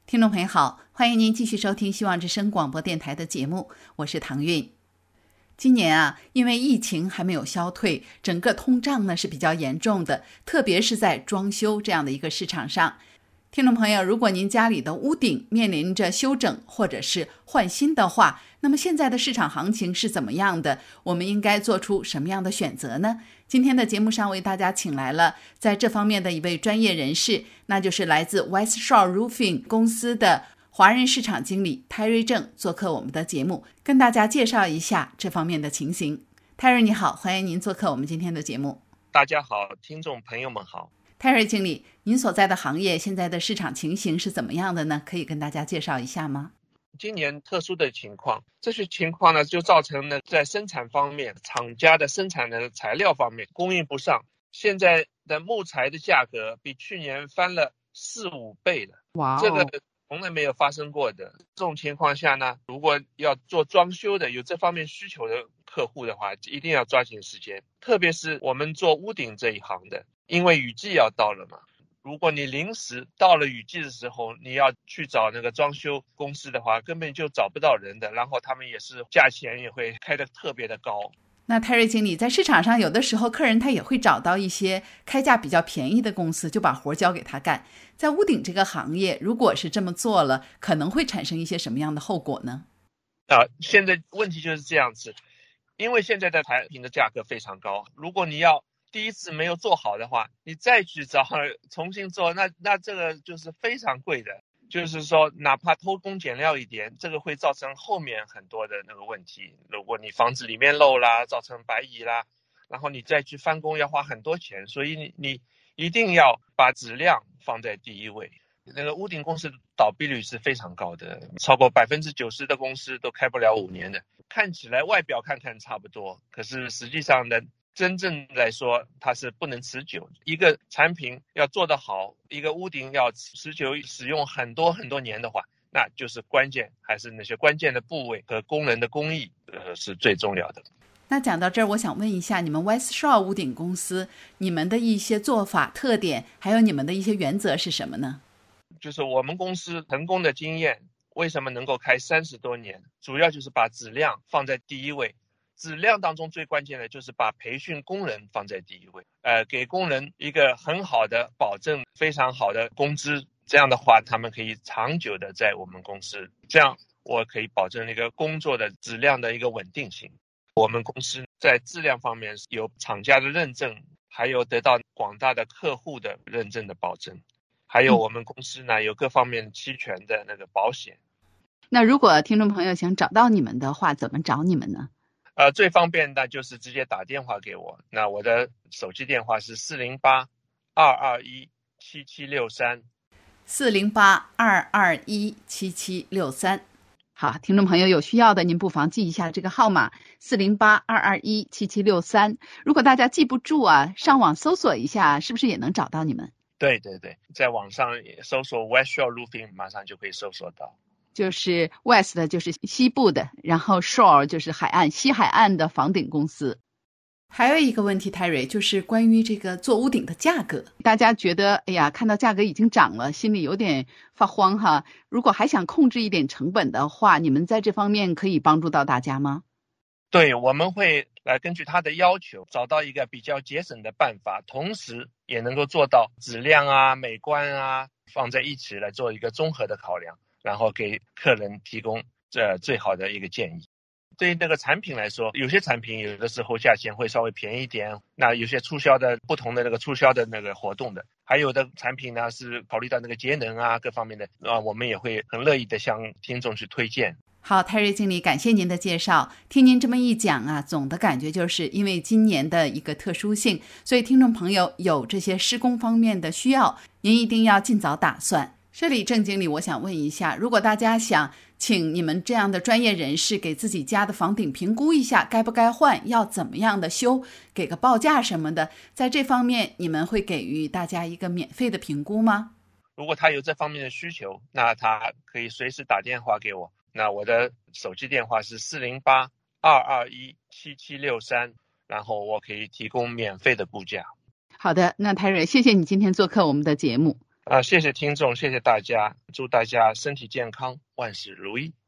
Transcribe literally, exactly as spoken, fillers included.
听众朋友好，欢迎您继续收听希望之声广播电台的节目，我是唐韵。今年啊，因为疫情还没有消退，整个通胀呢是比较严重的，特别是在装修这样的一个市场上。听众朋友，如果您家里的屋顶面临着修整或者是换新的话，那么现在的市场行情是怎么样的？我们应该做出什么样的选择呢？今天的节目上为大家请来了在这方面的一位专业人士，那就是来自 West Shore Roofing 公司的华人市场经理泰瑞正做客我们的节目，跟大家介绍一下这方面的情形。泰瑞你好，欢迎您做客我们今天的节目。 大家好，听众朋友们好。 泰瑞经理，您所在的行业现在的市场情形是怎么样的呢？可以跟大家介绍一下吗？ 今年特殊的情况，这些情况呢，就造成了在生产方面，厂家的生产的材料方面供应不上，现在的木材的价格比去年翻了四五倍了。 哇、wow 这个从来没有发生过的。这种情况下呢，如果要做装修的，有这方面需求的客户的话，一定要抓紧时间，特别是我们做屋顶这一行的，因为雨季要到了嘛。如果你临时到了雨季的时候，你要去找那个装修公司的话，根本就找不到人的，然后他们也是价钱也会开得特别的高。 那泰瑞经理，在市场上有的时候客人他也会找到一些开价比较便宜的公司，就把活交给他干。在屋顶这个行业，如果是这么做了，可能会产生一些什么样的后果呢？ 啊，现在问题就是这样子，因为现在的产品的价格非常高，如果你要第一次没有做好的话，你再去找重新做，那那这个就是非常贵的。就是说哪怕偷工减料一点，这个会造成后面很多的那个问题。如果你房子里面漏啦，造成白蚁啦，然后你再去翻工要花很多钱，所以你你一定要把质量放在第一位。那个屋顶公司的倒闭率是非常高的，超过百分之九十的公司都开不了五年的。看起来外表看看差不多，可是实际上的真正来说它是不能持久。一个产品要做得好，一个屋顶要持久使用很多很多年的话，那就是关键还是那些关键的部位和工人的工艺呃是最重要的。 那讲到这儿，我想问一下，你们 West Shore 屋顶公司，你们的一些做法特点，还有你们的一些原则是什么呢？ 就是我们公司成功的经验，为什么能够开三十多年，主要就是把质量放在第一位。质量当中最关键的就是把培训工人放在第一位，呃，给工人一个很好的保证，非常好的工资，这样的话他们可以长久的在我们公司，这样我可以保证一个工作的质量的一个稳定性。我们公司在质量方面有厂家的认证，还有得到广大的客户的认证的保证，还有我们公司呢有各方面齐全的那个保险。 那如果听众朋友想找到你们的话，怎么找你们呢？ 呃，最方便的就是直接打电话给我，那我的手机电话是四零八二二一七七六三， 四零八二二一七七六三。好，听众朋友有需要的，您不妨记一下这个号码四零八二二一七七六三。如果大家记不住啊，上网搜索一下，是不是也能找到你们？ 对对对，在网上搜索 West Shore Roofing， 马上就可以搜索到。 就是 West 就是西部的，然后 Shore 就是海岸，西海岸的房顶公司。还有一个问题，泰瑞，就是关于这个做屋顶的价格，大家觉得哎呀，看到价格已经涨了，心里有点发慌哈。如果还想控制一点成本的话，你们在这方面可以帮助到大家吗？ 对，我们会来根据他的要求找到一个比较节省的办法，同时也能够做到质量啊、美观啊放在一起来做一个综合的考量，然后给客人提供这最好的一个建议。对于那个产品来说，有些产品有的时候价钱会稍微便宜一点，那有些促销的不同的那个促销的那个活动的，还有的产品呢是考虑到那个节能啊各方面的啊，我们也会很乐意的向听众去推荐。 好，泰瑞经理，感谢您的介绍。听您这么一讲啊，总的感觉就是因为今年的一个特殊性，所以听众朋友有这些施工方面的需要，您一定要尽早打算。这里郑经理，我想问一下，如果大家想请你们这样的专业人士给自己家的房顶评估一下该不该换，要怎么样的修，给个报价什么的，在这方面你们会给予大家一个免费的评估吗？ 如果他有这方面的需求，那他可以随时打电话给我，那我的手机电话是四零八二二一七七六三，然后我可以提供免费的估价。 好的，那泰瑞，谢谢你今天做客我们的节目。 啊，谢谢听众，谢谢大家，祝大家身体健康，万事如意。